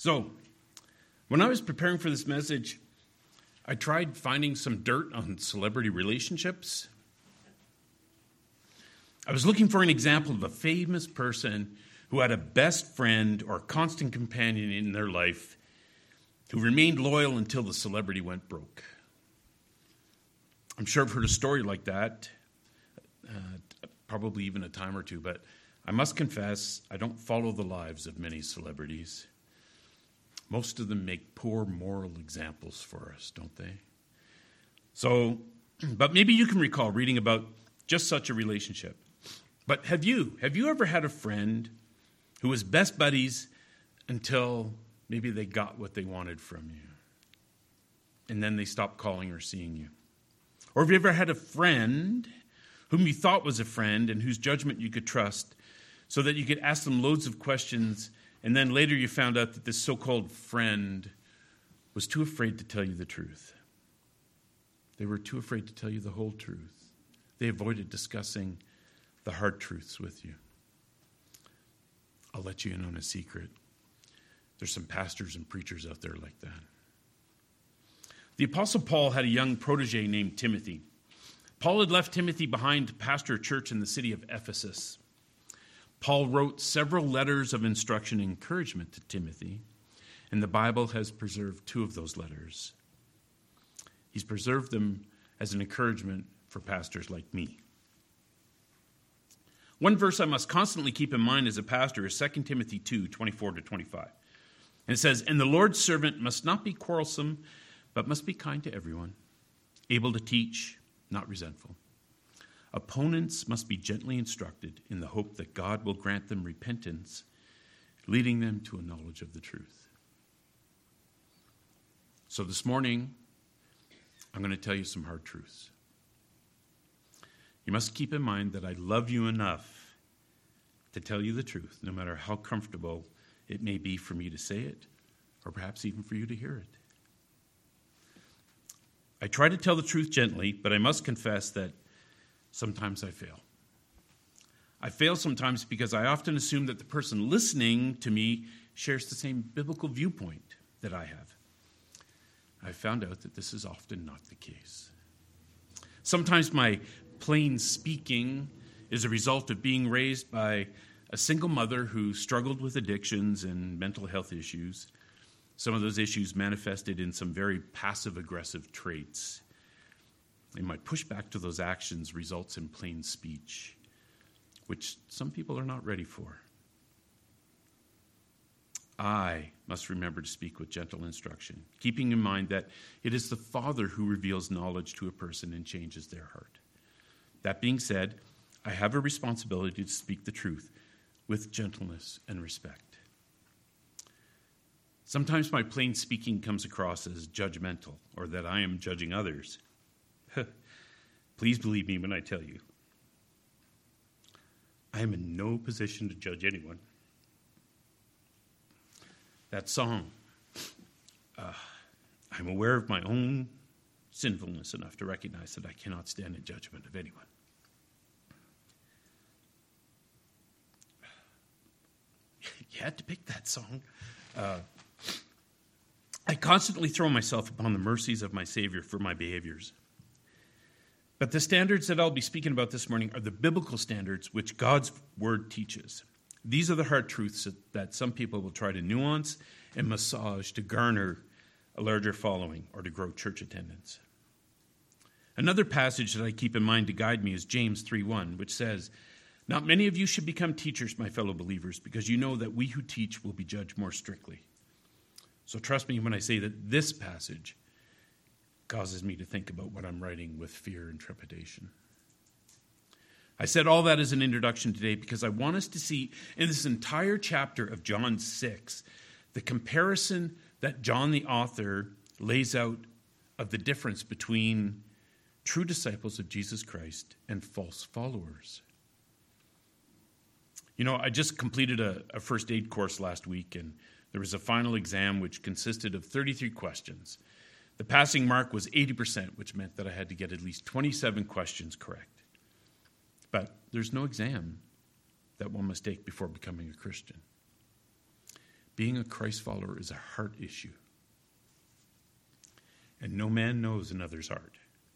So, when I was preparing for this message, I tried finding some dirt on celebrity relationships. I was looking for an example of a famous person who had a best friend or constant companion in their life who remained loyal until the celebrity went broke. I'm sure I've heard a story like that, probably even a time or two, but I must confess, I don't follow the lives of many celebrities. Most of them make poor moral examples for us, don't they? So, but maybe you can recall reading about just such a relationship. But have you ever had a friend who was best buddies until maybe they got what they wanted from you, and then they stopped calling or seeing you? Or have you ever had a friend whom you thought was a friend and whose judgment you could trust so that you could ask them loads of questions, and then later you found out that this so-called friend was too afraid to tell you the truth? They were too afraid to tell you the whole truth. They avoided discussing the hard truths with you. I'll let you in on a secret. There's some pastors and preachers out there like that. The Apostle Paul had a young protege named Timothy. Paul had left Timothy behind to pastor a church in the city of Ephesus. Paul wrote several letters of instruction and encouragement to Timothy, and the Bible has preserved 2 of those letters. He's preserved them as an encouragement for pastors like me. One verse I must constantly keep in mind as a pastor is 2 Timothy 2, 24-25. And it says, "And the Lord's servant must not be quarrelsome, but must be kind to everyone, able to teach, not resentful. Opponents must be gently instructed in the hope that God will grant them repentance, leading them to a knowledge of the truth." So this morning, I'm going to tell you some hard truths. You must keep in mind that I love you enough to tell you the truth, no matter how comfortable it may be for me to say it, or perhaps even for you to hear it. I try to tell the truth gently, but I must confess that sometimes I fail. I fail sometimes because I often assume that the person listening to me shares the same biblical viewpoint that I have. I found out that this is often not the case. Sometimes my plain speaking is a result of being raised by a single mother who struggled with addictions and mental health issues. Some of those issues manifested in some very passive-aggressive traits. And my pushback to those actions results in plain speech, which some people are not ready for. I must remember to speak with gentle instruction, keeping in mind that it is the Father who reveals knowledge to a person and changes their heart. That being said, I have a responsibility to speak the truth with gentleness and respect. Sometimes my plain speaking comes across as judgmental, or that I am judging others. Please believe me when I tell you, I am in no position to judge anyone. That song, I'm aware of my own sinfulness enough to recognize that I cannot stand in judgment of anyone. You had to pick that song. I constantly throw myself upon the mercies of my Savior for my behaviors. But the standards that I'll be speaking about this morning are the biblical standards which God's Word teaches. These are the hard truths that some people will try to nuance and massage to garner a larger following or to grow church attendance. Another passage that I keep in mind to guide me is James 3:1, which says, "Not many of you should become teachers, my fellow believers, because you know that we who teach will be judged more strictly." So trust me when I say that this passage causes me to think about what I'm writing with fear and trepidation. I said all that as an introduction today because I want us to see in this entire chapter of John 6 the comparison that John the author lays out of the difference between true disciples of Jesus Christ and false followers. You know, I just completed a first aid course last week, and there was a final exam which consisted of 33 questions. The passing mark was 80%, which meant that I had to get at least 27 questions correct. But there's no exam that one must take before becoming a Christian. Being a Christ follower is a heart issue. And no man knows another's heart.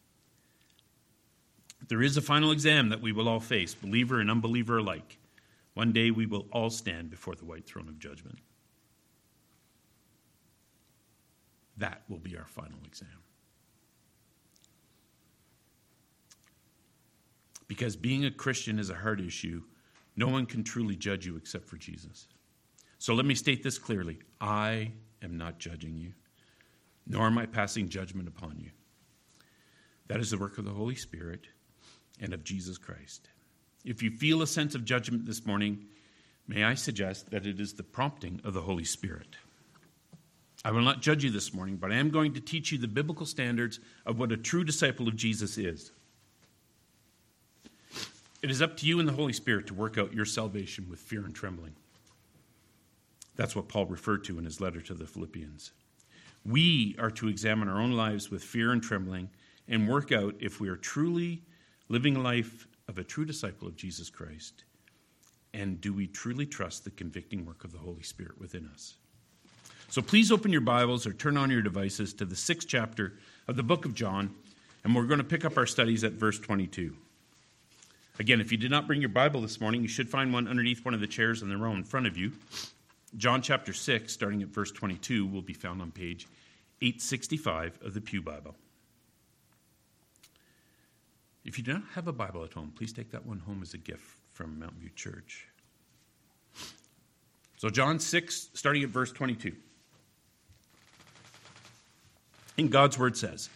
There is a final exam that we will all face, believer and unbeliever alike. One day we will all stand before the white throne of judgment. That will be our final exam. Because being a Christian is a heart issue, no one can truly judge you except for Jesus. So let me state this clearly. I am not judging you, nor am I passing judgment upon you. That is the work of the Holy Spirit and of Jesus Christ. If you feel a sense of judgment this morning, may I suggest that it is the prompting of the Holy Spirit. I will not judge you this morning, but I am going to teach you the biblical standards of what a true disciple of Jesus is. It is up to you and the Holy Spirit to work out your salvation with fear and trembling. That's what Paul referred to in his letter to the Philippians. We are to examine our own lives with fear and trembling and work out if we are truly living a life of a true disciple of Jesus Christ. And do we truly trust the convicting work of the Holy Spirit within us? So please open your Bibles or turn on your devices to the 6th chapter of the book of John, and we're going to pick up our studies at verse 22. Again, if you did not bring your Bible this morning, you should find one underneath one of the chairs in the row in front of you. John chapter 6, starting at verse 22, will be found on page 865 of the Pew Bible. If you do not have a Bible at home, please take that one home as a gift from Mountain View Church. So John 6, starting at verse 22. And God's word says,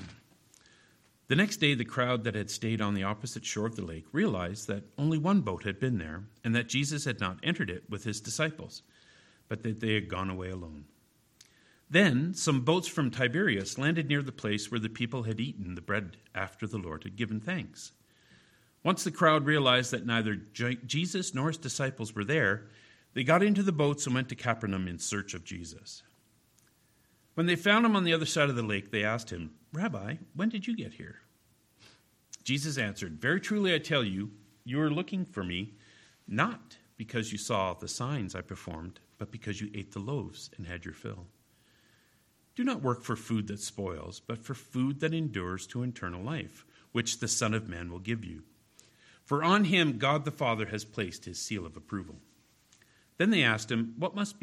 The next day the crowd that had stayed on the opposite shore of the lake realized that only one boat had been there, and that Jesus had not entered it with his disciples, but that they had gone away alone. Then some boats from Tiberias landed near the place where the people had eaten the bread after the Lord had given thanks. Once the crowd realized that neither Jesus nor his disciples were there, they got into the boats and went to Capernaum in search of Jesus. When they found him on the other side of the lake, they asked him, Rabbi, when did you get here? Jesus answered, Very truly I tell you, you are looking for me, not because you saw the signs I performed, but because you ate the loaves and had your fill. Do not work for food that spoils, but for food that endures to eternal life, which the Son of Man will give you. For on him God the Father has placed his seal of approval. Then they asked him, What must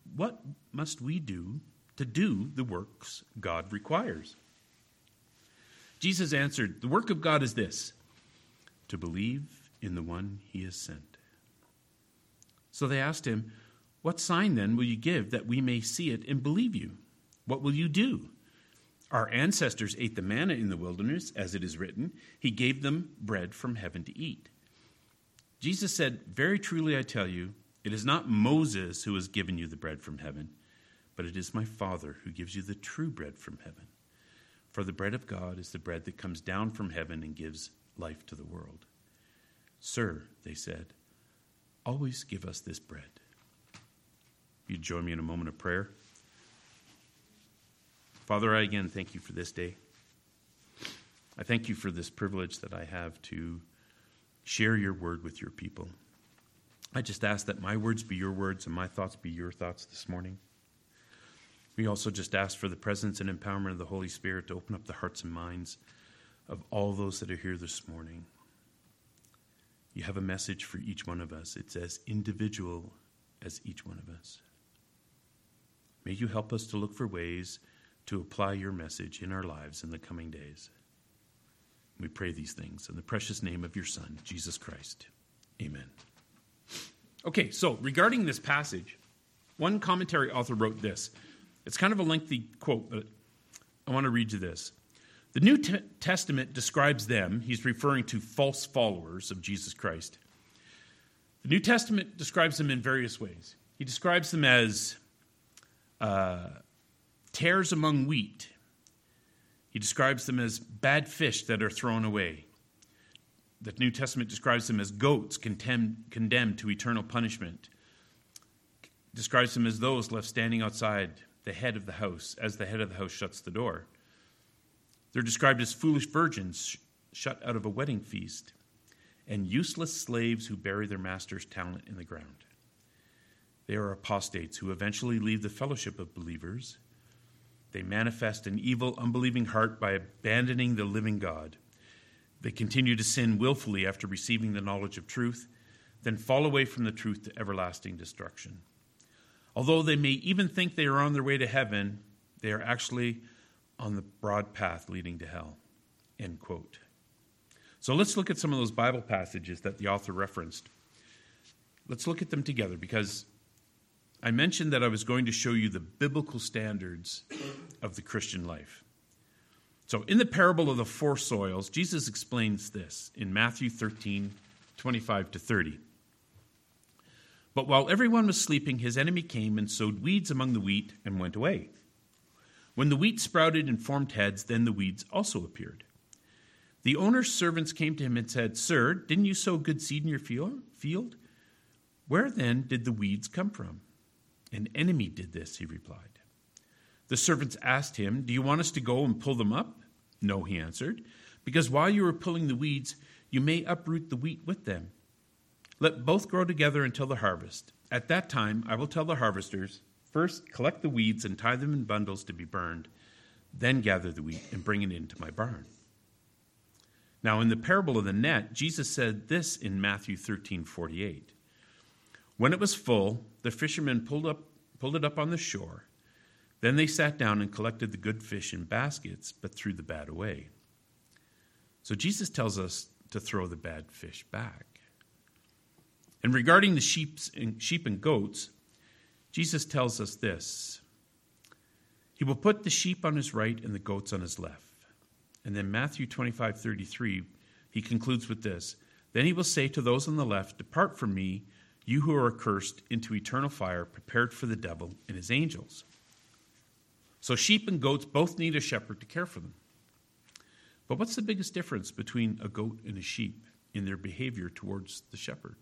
we do to do the works God requires? Jesus answered, The work of God is this, to believe in the one he has sent. So they asked him, What sign then will you give that we may see it and believe you? What will you do? Our ancestors ate the manna in the wilderness, as it is written, He gave them bread from heaven to eat. Jesus said, Very truly I tell you, it is not Moses who has given you the bread from heaven, but it is my Father who gives you the true bread from heaven. For the bread of God is the bread that comes down from heaven and gives life to the world. Sir, they said, always give us this bread. Will you join me in a moment of prayer? Father, I again thank you for this day. I thank you for this privilege that I have to share your word with your people. I just ask that my words be your words and my thoughts be your thoughts this morning. We also just ask for the presence and empowerment of the Holy Spirit to open up the hearts and minds of all those that are here this morning. You have a message for each one of us. It's as individual as each one of us. May you help us to look for ways to apply your message in our lives in the coming days. We pray these things in the precious name of your Son, Jesus Christ. Amen. Okay, so regarding this passage, one commentary author wrote this. It's kind of a lengthy quote, but I want to read you this. The New Testament describes them, he's referring to false followers of Jesus Christ. The New Testament describes them in various ways. He describes them as tares among wheat. He describes them as bad fish that are thrown away. The New Testament describes them as goats condemned to eternal punishment. Describes them as those left standing outside the head of the house as the head of the house shuts the door. They're described as foolish virgins shut out of a wedding feast and useless slaves who bury their master's talent in the ground. They are apostates who eventually leave the fellowship of believers. They manifest an evil, unbelieving heart by abandoning the living God. They continue to sin willfully after receiving the knowledge of truth, then fall away from the truth to everlasting destruction. Although they may even think they are on their way to heaven, they are actually on the broad path leading to hell. End quote. So let's look at some of those Bible passages that the author referenced. Let's look at them together, because I mentioned that I was going to show you the biblical standards of the Christian life. So in the parable of the four soils, Jesus explains this in Matthew 13:25-30. But while everyone was sleeping, his enemy came and sowed weeds among the wheat and went away. When the wheat sprouted and formed heads, then the weeds also appeared. The owner's servants came to him and said, "Sir, didn't you sow good seed in your field? Where then did the weeds come from?" "An enemy did this," he replied. The servants asked him, "Do you want us to go and pull them up?" "No," he answered, "because while you are pulling the weeds, you may uproot the wheat with them. Let both grow together until the harvest. At that time, I will tell the harvesters, first collect the weeds and tie them in bundles to be burned, then gather the wheat and bring it into my barn." Now, in the parable of the net, Jesus said this in Matthew 13:48. When it was full, the fishermen pulled it up on the shore. Then they sat down and collected the good fish in baskets, but threw the bad away. So Jesus tells us to throw the bad fish back. And regarding the sheep and goats, Jesus tells us this: He will put the sheep on his right and the goats on his left. And then Matthew 25:33, he concludes with this: Then he will say to those on the left, "Depart from me, you who are accursed, into eternal fire prepared for the devil and his angels." So sheep and goats both need a shepherd to care for them. But what's the biggest difference between a goat and a sheep in their behavior towards the shepherd?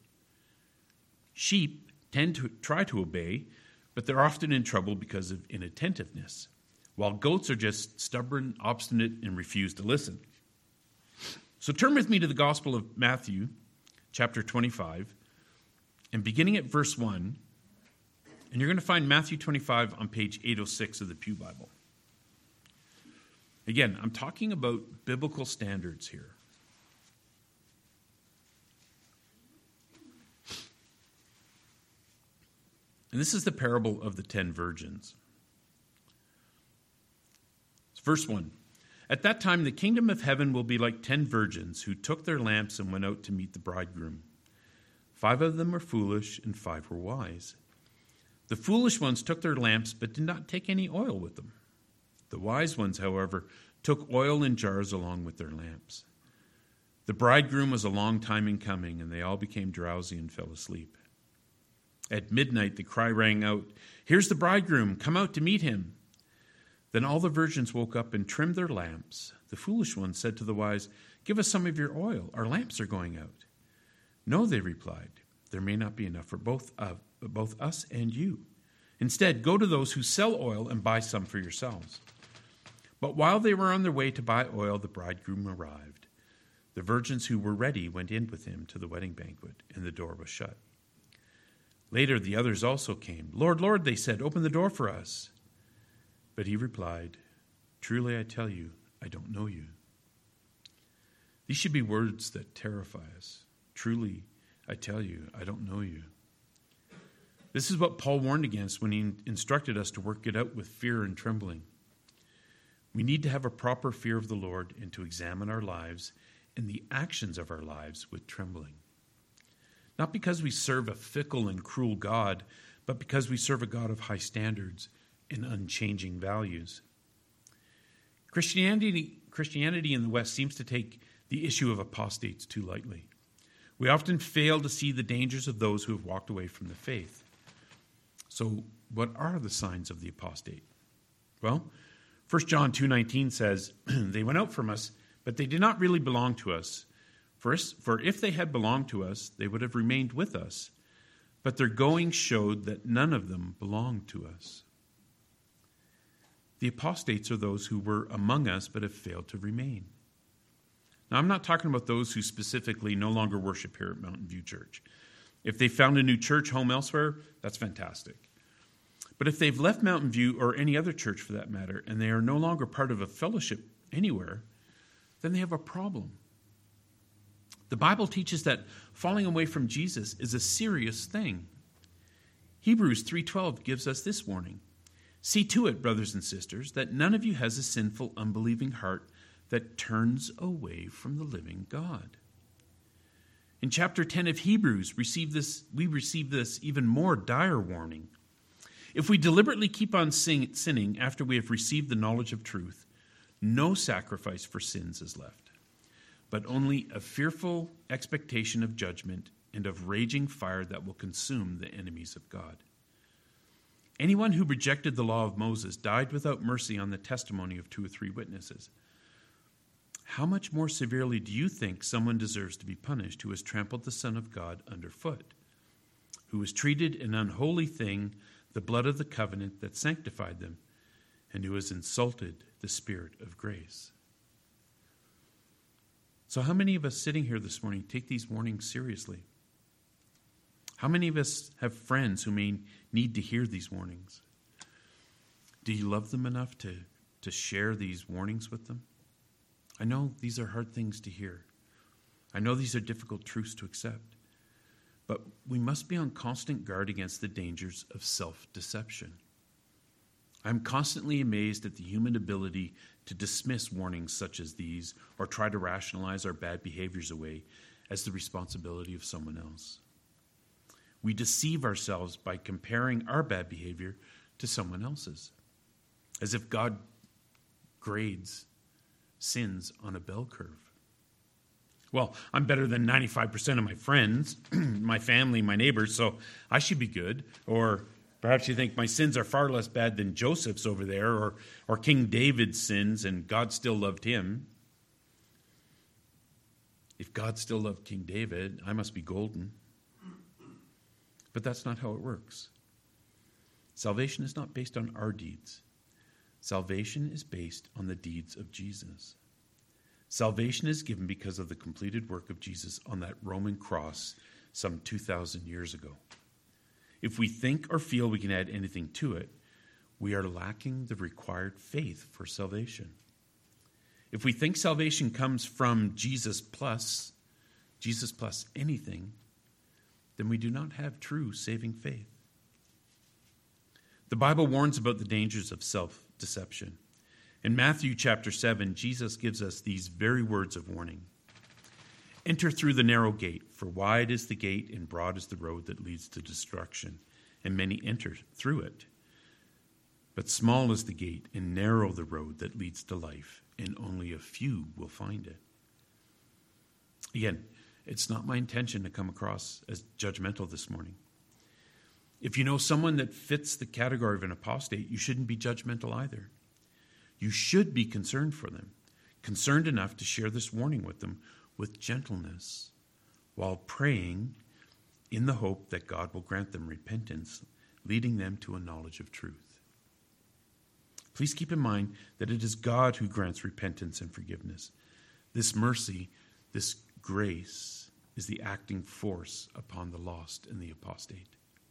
Sheep tend to try to obey, but they're often in trouble because of inattentiveness, while goats are just stubborn, obstinate, and refuse to listen. So turn with me to the Gospel of Matthew, chapter 25, and beginning at verse 1, and you're going to find Matthew 25 on page 806 of the Pew Bible. Again, I'm talking about biblical standards here. And this is the parable of the 10 virgins. Verse 1, At that time the kingdom of heaven will be like 10 virgins who took their lamps and went out to meet the bridegroom. 5 of them were foolish and 5 were wise. The foolish ones took their lamps but did not take any oil with them. The wise ones, however, took oil in jars along with their lamps. The bridegroom was a long time in coming, and they all became drowsy and fell asleep. At midnight the cry rang out, "Here's the bridegroom, come out to meet him." Then all the virgins woke up and trimmed their lamps. The foolish ones said to the wise, "Give us some of your oil, our lamps are going out." "No," they replied, "there may not be enough for both us and you. Instead, go to those who sell oil and buy some for yourselves." But while they were on their way to buy oil, the bridegroom arrived. The virgins who were ready went in with him to the wedding banquet, and the door was shut. Later the others also came. "Lord, Lord," they said, "open the door for us." But he replied, "Truly I tell you, I don't know you." These should be words that terrify us. Truly I tell you, I don't know you. This is what Paul warned against when he instructed us to work it out with fear and trembling. We need to have a proper fear of the Lord and to examine our lives and the actions of our lives with trembling. Not because we serve a fickle and cruel God, but because we serve a God of high standards and unchanging values. Christianity in the West seems to take the issue of apostates too lightly. We often fail to see the dangers of those who have walked away from the faith. So, what are the signs of the apostate? Well, 1 John 2:19 says, "They went out from us, but they did not really belong to us. For if they had belonged to us, they would have remained with us. But their going showed that none of them belonged to us." The apostates are those who were among us but have failed to remain. Now, I'm not talking about those who specifically no longer worship here at Mountain View Church. If they found a new church home elsewhere, that's fantastic. But if they've left Mountain View or any other church for that matter, and they are no longer part of a fellowship anywhere, then they have a problem. The Bible teaches that falling away from Jesus is a serious thing. Hebrews 3:12 gives us this warning. See to it, brothers and sisters, that none of you has a sinful, unbelieving heart that turns away from the living God. In chapter 10 of Hebrews, we receive this even more dire warning. If we deliberately keep on sinning after we have received the knowledge of truth, no sacrifice for sins is left, but only a fearful expectation of judgment and of raging fire that will consume the enemies of God. Anyone who rejected the law of Moses died without mercy on the testimony of 2 or 3 witnesses. How much more severely do you think someone deserves to be punished who has trampled the Son of God underfoot, who has treated an unholy thing, the blood of the covenant that sanctified them, and who has insulted the Spirit of grace? So how many of us sitting here this morning take these warnings seriously? How many of us have friends who may need to hear these warnings? Do you love them enough to share these warnings with them? I know these are hard things to hear. I know these are difficult truths to accept. But we must be on constant guard against the dangers of self-deception. I'm constantly amazed at the human ability to dismiss warnings such as these or try to rationalize our bad behaviors away as the responsibility of someone else. We deceive ourselves by comparing our bad behavior to someone else's, as if God grades sins on a bell curve. Well, I'm better than 95% of my friends, my family, my neighbors, so I should be good. Or perhaps you think my sins are far less bad than Joseph's over there, or King David's sins, and God still loved him. If God still loved King David, I must be golden. But that's not how it works. Salvation is not based on our deeds. Salvation is based on the deeds of Jesus. Salvation is given because of the completed work of Jesus on that Roman cross some 2,000 years ago. If we think or feel we can add anything to it, we are lacking the required faith for salvation. If we think salvation comes from Jesus plus anything, then we do not have true saving faith. The Bible warns about the dangers of self-deception. In Matthew chapter 7, Jesus gives us these very words of warning. Enter through the narrow gate, for wide is the gate and broad is the road that leads to destruction, and many enter through it. But small is the gate and narrow the road that leads to life, and only a few will find it. Again, it's not my intention to come across as judgmental this morning. If you know someone that fits the category of an apostate, you shouldn't be judgmental either. You should be concerned for them, concerned enough to share this warning with them with gentleness, while praying in the hope that God will grant them repentance, leading them to a knowledge of truth. Please keep in mind that it is God who grants repentance and forgiveness. This mercy, this grace, is the acting force upon the lost and the apostate.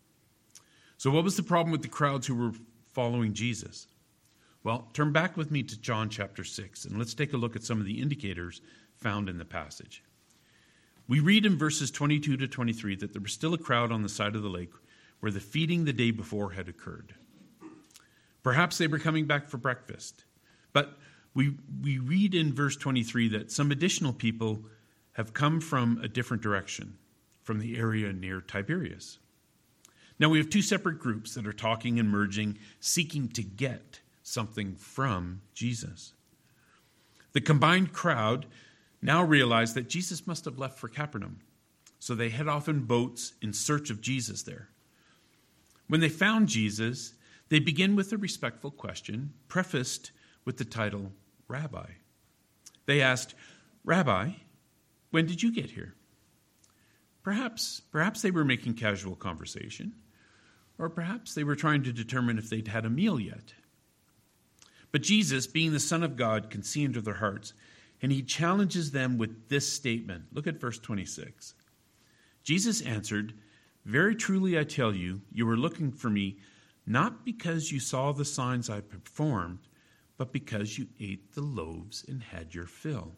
So what was the problem with the crowds who were following Jesus? Well, turn back with me to John chapter 6, and let's take a look at some of the indicators found in the passage. We read in verses 22 to 23 that there was still a crowd on the side of the lake where the feeding the day before had occurred. Perhaps they were coming back for breakfast. But we read in verse 23 that some additional people have come from a different direction, from the area near Tiberias. Now we have two separate groups that are talking and merging, seeking to get something from Jesus. The combined crowd now realize that Jesus must have left for Capernaum, so they head off in boats in search of Jesus there. When they found Jesus, they begin with a respectful question, prefaced with the title, Rabbi. They asked, Rabbi, when did you get here? Perhaps they were making casual conversation, or perhaps they were trying to determine if they'd had a meal yet. But Jesus, being the Son of God, can see into their hearts, and he challenges them with this statement. Look at verse 26. Jesus answered, Very truly I tell you, you were looking for me not because you saw the signs I performed, but because you ate the loaves and had your fill.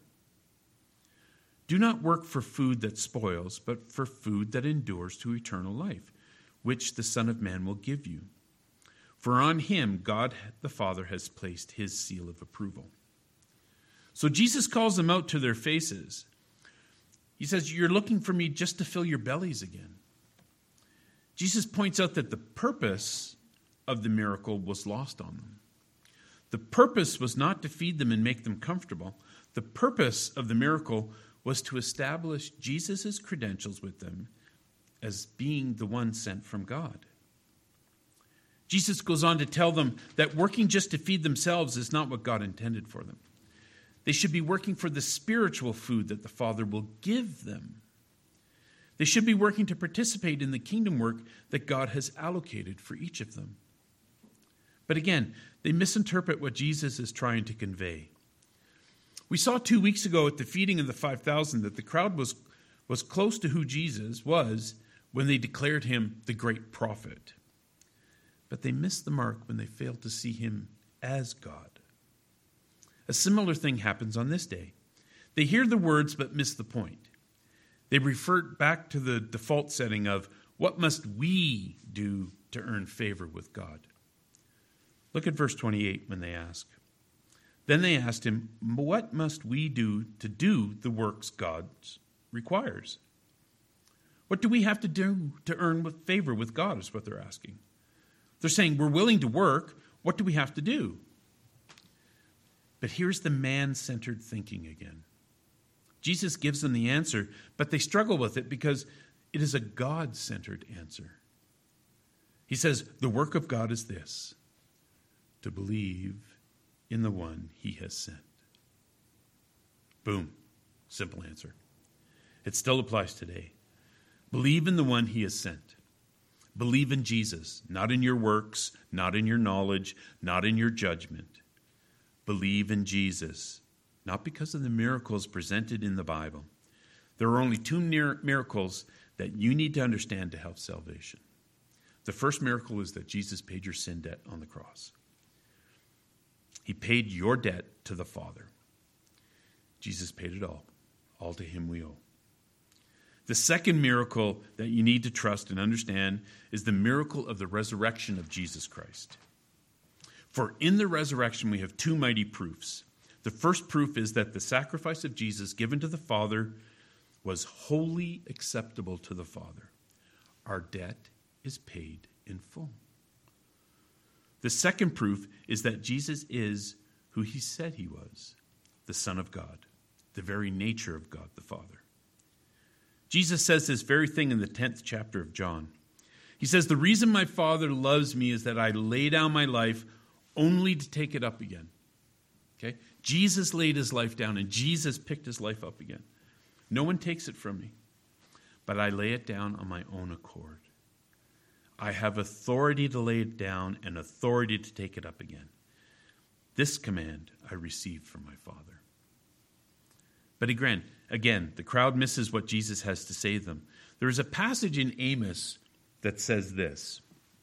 Do not work for food that spoils, but for food that endures to eternal life, which the Son of Man will give you. For on him God the Father has placed his seal of approval. So Jesus calls them out to their faces. He says, you're looking for me just to fill your bellies again. Jesus points out that the purpose of the miracle was lost on them. The purpose was not to feed them and make them comfortable. The purpose of the miracle was to establish Jesus' credentials with them as being the one sent from God. Jesus goes on to tell them that working just to feed themselves is not what God intended for them. They should be working for the spiritual food that the Father will give them. They should be working to participate in the kingdom work that God has allocated for each of them. But again, they misinterpret what Jesus is trying to convey. We saw 2 weeks ago at the feeding of the 5,000 that the crowd was close to who Jesus was when they declared him the great prophet. But they missed the mark when they failed to see him as God. A similar thing happens on this day. They hear the words but miss the point. They revert back to the default setting of, what must we do to earn favor with God? Look at verse 28 when they ask. Then they asked him, what must we do to do the works God requires? What do we have to do to earn favor with God is what they're asking. They're saying, we're willing to work. What do we have to do? But here's the man-centered thinking again. Jesus gives them the answer, but they struggle with it because it is a God-centered answer. He says, the work of God is this, to believe in the one he has sent. Boom. Simple answer. It still applies today. Believe in the one he has sent. Believe in Jesus, not in your works, not in your knowledge, not in your judgment. Believe in Jesus, not because of the miracles presented in the Bible. There are only two miracles that you need to understand to have salvation. The first miracle is that Jesus paid your sin debt on the cross. He paid your debt to the Father. Jesus paid it all. All to him we owe. The second miracle that you need to trust and understand is the miracle of the resurrection of Jesus Christ. For in the resurrection we have two mighty proofs. The first proof is that the sacrifice of Jesus given to the Father was wholly acceptable to the Father. Our debt is paid in full. The second proof is that Jesus is who he said he was, the Son of God, the very nature of God the Father. Jesus says this very thing in the 10th chapter of John. He says, the reason my Father loves me is that I lay down my life only to take it up again. Okay? Jesus laid his life down and Jesus picked his life up again. No one takes it from me, but I lay it down on my own accord. I have authority to lay it down and authority to take it up again. This command I received from my Father. But again, the crowd misses what Jesus has to say to them. There is a passage in Amos that says this.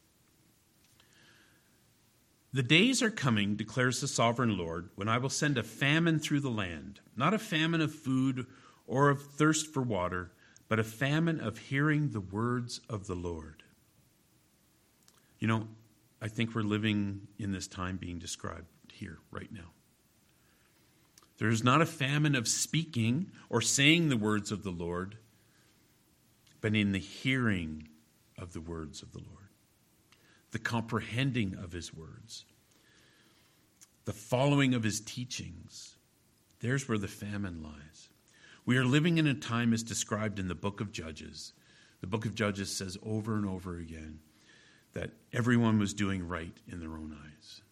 The days are coming, declares the sovereign Lord, when I will send a famine through the land, not a famine of food or of thirst for water, but a famine of hearing the words of the Lord. You know, I think we're living in this time being described here right now. There is not a famine of speaking or saying the words of the Lord, but in the hearing of the words of the Lord, the comprehending of his words, the following of his teachings. There's where the famine lies. We are living in a time as described in the book of Judges. The book of Judges says over and over again that everyone was doing right in their own eyes.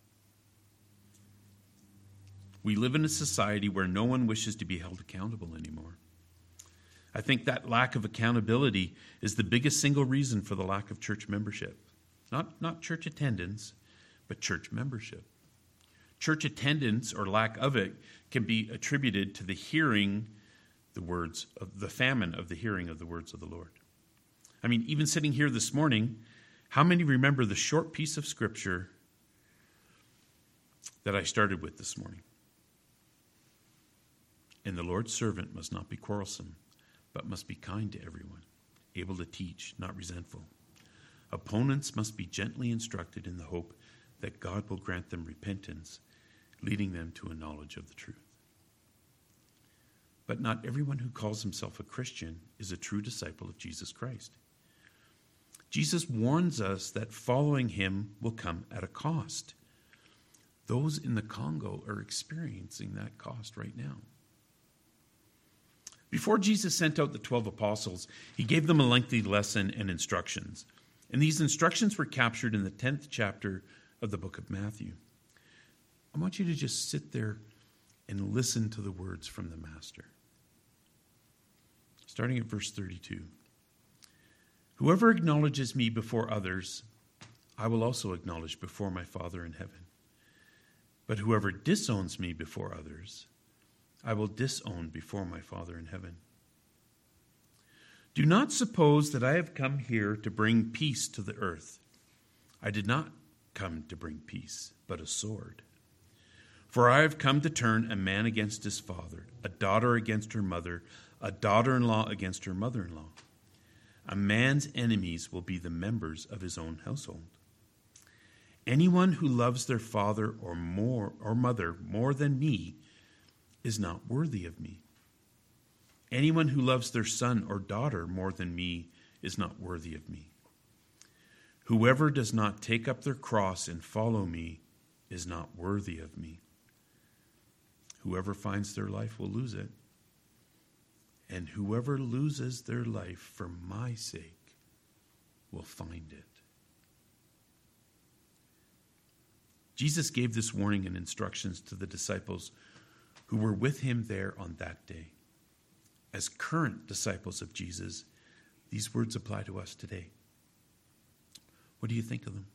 We live in a society where no one wishes to be held accountable anymore. I think that lack of accountability is the biggest single reason for the lack of church membership. Not church attendance, but church membership. Church attendance or lack of it can be attributed to the hearing the words of the famine of the hearing of the words of the Lord. I mean, even sitting here this morning, how many remember the short piece of scripture that I started with this morning? And the Lord's servant must not be quarrelsome, but must be kind to everyone, able to teach, not resentful. Opponents must be gently instructed in the hope that God will grant them repentance, leading them to a knowledge of the truth. But not everyone who calls himself a Christian is a true disciple of Jesus Christ. Jesus warns us that following him will come at a cost. Those in the Congo are experiencing that cost right now. Before Jesus sent out the 12 apostles, he gave them a lengthy lesson and instructions. And these instructions were captured in the 10th chapter of the book of Matthew. I want you to just sit there and listen to the words from the Master. Starting at verse 32. Whoever acknowledges me before others, I will also acknowledge before my Father in heaven. But whoever disowns me before others, I will disown before my Father in heaven. Do not suppose that I have come here to bring peace to the earth. I did not come to bring peace, but a sword. For I have come to turn a man against his father, a daughter against her mother, a daughter-in-law against her mother-in-law. A man's enemies will be the members of his own household. Anyone who loves their father or mother more than me is not worthy of me. Anyone who loves their son or daughter more than me is not worthy of me. Whoever does not take up their cross and follow me is not worthy of me. Whoever finds their life will lose it, and whoever loses their life for my sake will find it. Jesus gave this warning and instructions to the disciples who were with him there on that day. As current disciples of Jesus, these words apply to us today. What do you think of them?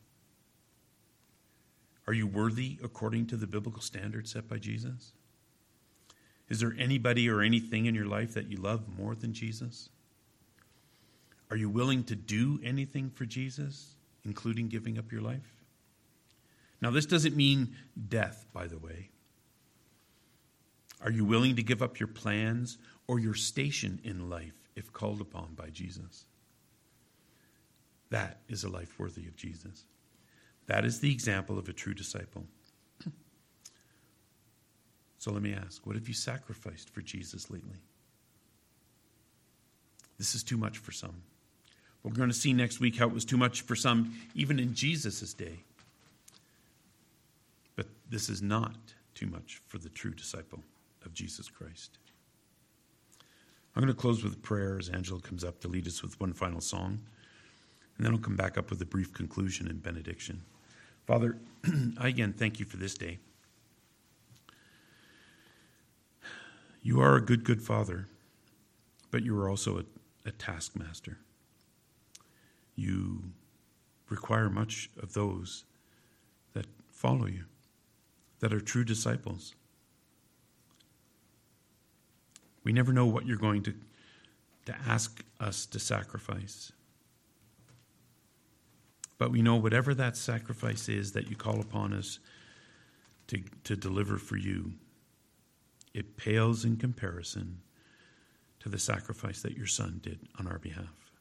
Are you worthy according to the biblical standards set by Jesus? Is there anybody or anything in your life that you love more than Jesus? Are you willing to do anything for Jesus, including giving up your life? Now, this doesn't mean death, by the way. Are you willing to give up your plans or your station in life if called upon by Jesus? That is a life worthy of Jesus. That is the example of a true disciple. So let me ask, what have you sacrificed for Jesus lately? This is too much for some. We're going to see next week how it was too much for some, even in Jesus' day. But this is not too much for the true disciple of Jesus Christ. I'm going to close with a prayer as Angela comes up to lead us with one final song. And then I'll come back up with a brief conclusion and benediction. Father, I again thank you for this day. You are a good, good Father, but you are also a taskmaster. You require much of those that follow you, that are true disciples. We never know what you're going to ask us to sacrifice. But we know whatever that sacrifice is that you call upon us to deliver for you, it pales in comparison to the sacrifice that your Son did on our behalf.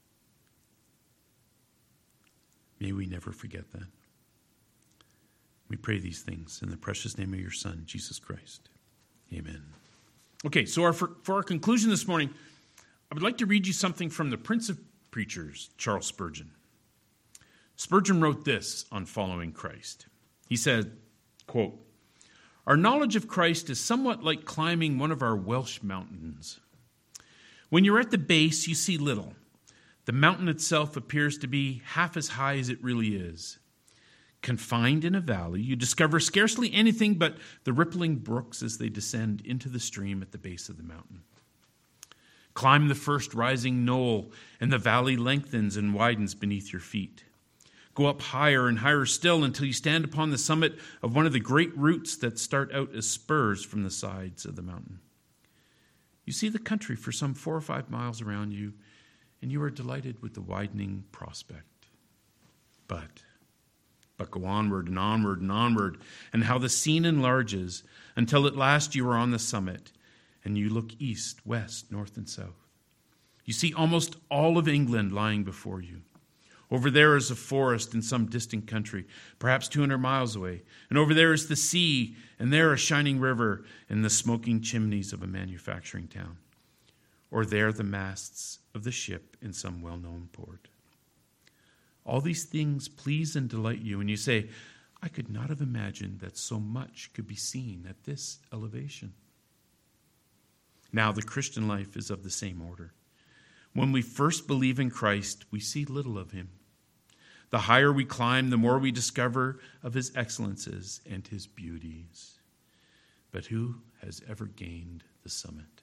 May we never forget that. We pray these things in the precious name of your Son, Jesus Christ. Amen. Okay, so for our conclusion this morning, I would like to read you something from the Prince of Preachers, Charles Spurgeon. Spurgeon wrote this on following Christ. He said, quote, "Our knowledge of Christ is somewhat like climbing one of our Welsh mountains. When you're at the base, you see little. The mountain itself appears to be half as high as it really is. Confined in a valley, you discover scarcely anything but the rippling brooks as they descend into the stream at the base of the mountain. Climb the first rising knoll, and the valley lengthens and widens beneath your feet. Go up higher and higher still until you stand upon the summit of one of the great roots that start out as spurs from the sides of the mountain. You see the country for some 4 or 5 miles around you, and you are delighted with the widening prospect. But go onward and onward and onward, and how the scene enlarges until at last you are on the summit, and you look east, west, north, and south. You see almost all of England lying before you. Over there is a forest in some distant country, perhaps 200 miles away. And over there is the sea, and there a shining river and the smoking chimneys of a manufacturing town. Or there the masts of the ship in some well-known port. All these things please and delight you, and you say, I could not have imagined that so much could be seen at this elevation. Now, the Christian life is of the same order. When we first believe in Christ, we see little of him. The higher we climb, the more we discover of his excellences and his beauties. But who has ever gained the summit?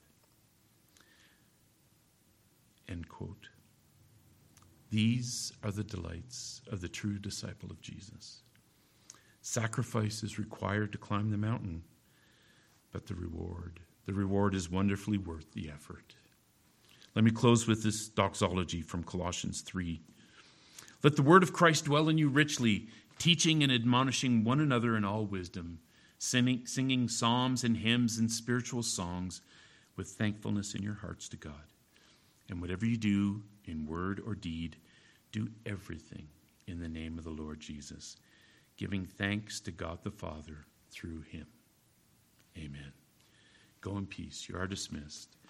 End quote. These are the delights of the true disciple of Jesus. Sacrifice is required to climb the mountain, but the reward is wonderfully worth the effort. Let me close with this doxology from Colossians 3. Let the word of Christ dwell in you richly, teaching and admonishing one another in all wisdom, singing psalms and hymns and spiritual songs with thankfulness in your hearts to God. And whatever you do in word or deed, do everything in the name of the Lord Jesus, giving thanks to God the Father through him. Amen. Go in peace. You are dismissed.